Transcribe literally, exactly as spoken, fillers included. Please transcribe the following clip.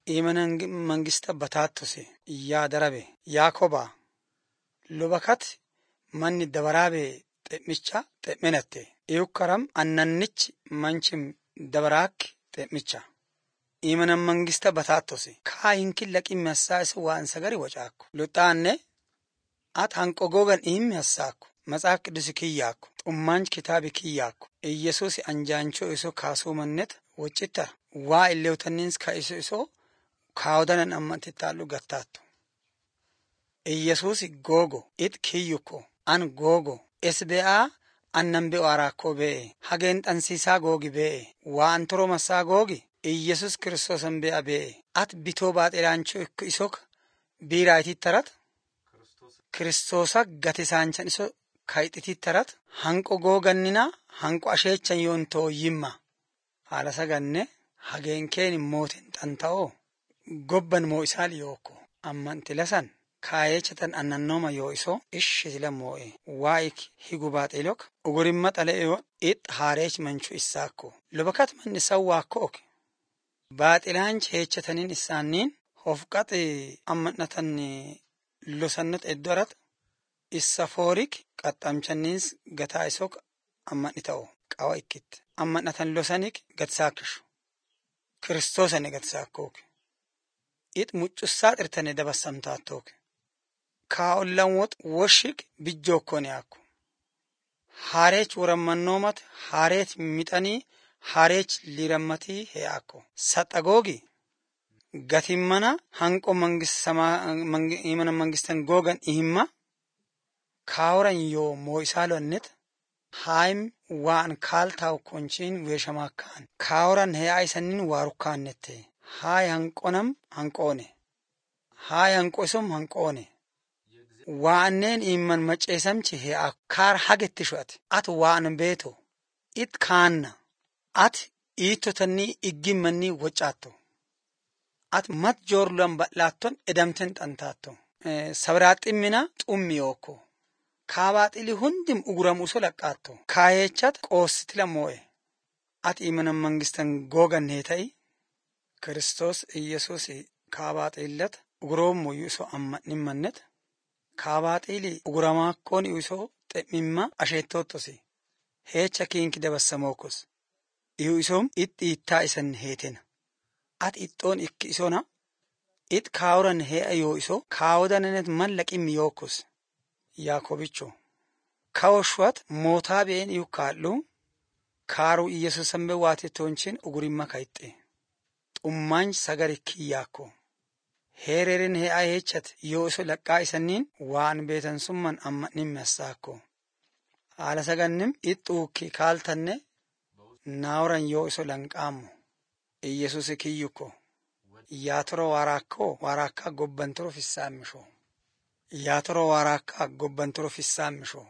imanan mangista batattose yaa darabe Yaakoba lubakat manni dabarabe xemicha xemenatte iyukaram annannich manchim dabarak xemicha imanan mangista batattose ka hinki laqi masas waan sagari wacakku lutanne at hanqo gogan imyasakku matsaaf ቅዱስ kiyyaakku xummanch kitaabi kiyyaakku ኢየሱስ አንጃንቾ እሶ ካሱ መነት ወጭታ ዋ ኢሌውተንንስ ካይሶ እሶ ካውዳነን አማንተታሉ ገታቱ ኢየሱስ ጎጎ ኢት ኪዩኮ አን ጎጎ ኤስቢአ አነምቤ ዋራኮ ቤ ሀገን ጠንሲሳ ጎጊ ቤ ዋ አንትሮ መሳ ጎጊ ኢየሱስ ክርስቶስን ቤ አቤ አት ቢቶ ባጤራንቾ እኮ ቢራይቲ ተረት ክርስቶሳ ገተሳንቸን እሶ ካይጥቲ ተረት hanqo googannina hanqo asheechan yoonto yimma hala saganne hageenkeen mooten xantao gobban moo isaal yooko ammanti lasan kaayechatan annannoma yoo iso ishshila moo'e waayik higubaat elok ugurimma xale'yo it haareech manchu isaakko lubakat manni sawwaakko ok baaxilaanch heechatanin isaanniin hofqaxi ammannatan losannot eddorat Isaforik qaxamchanis gata isok ammanitao qawa ikkit ammannatan losanik gatsaakish Kristosane gatsaakok it muccusaat irtane dabassamtaatok kaollan wot woshik bijjokkoniyaakku haareech waramannomat haareech mitani haareech lirammati heyaakko saxagogi gatimmana hanqo mangisama imana mangistan gogan ihimma Kauran yo moisalo net haim waan kaltaw konchin weshamakan kauran he aisanin warukan nette hay hanqonam hanqone hay hanqosom hanqone waanen imman macesamchi he akar hagettishwat at waan beto it kanna at itotani iggimanni wocatto at mat jorlan batlaton edamten tantatto sabratimina xummiyoko Kaabaatili hundim uguramu solaqaatto kaayechat qoositila moo'e ati imanan mangistan googan heetay Kristos Iyesuus kaabaatilat uguroommo yuuso ammannin mannet kaabaatili uguramaakkoon yuuso xemmimma asheettootosi heecha kiinki dabassamookos yuusom itti ittaa isan heetena ati ixxoon ikki isona it kaawuran hee'a yoo iso kaawodananet mallaqimmi yookos Yaakobicho kawshwat mootabeen yukaallu kaaru Iyesuusambe waate tonchin ugurimma kaytte xummanch sagari kiyyaakko heererin he ayechat yoo iso laqqaa isanin waan beetan summan ammannin massaakko haala sagannim ixxuukki kaaltanne naawran yoo iso lanqaammo Iyesuusi kiyyukko yaatoro waraakko waraakka gobbantoro fissaammisho Yaatoro waraka gobbantoro fissaammisho